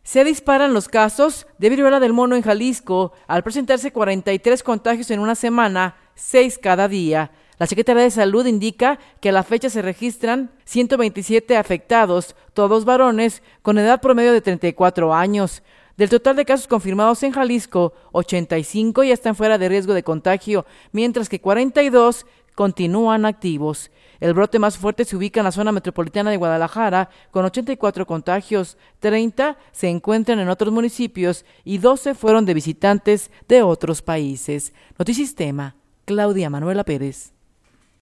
Se disparan los casos de viruela del mono en Jalisco al presentarse 43 contagios en una semana, 6 cada día. La Secretaría de Salud indica que a la fecha se registran 127 afectados, todos varones con edad promedio de 34 años. Del total de casos confirmados en Jalisco, 85 ya están fuera de riesgo de contagio, mientras que 42 continúan activos. El brote más fuerte se ubica en la zona metropolitana de Guadalajara, con 84 contagios, 30 se encuentran en otros municipios y 12 fueron de visitantes de otros países. Notisistema, Claudia Manuela Pérez.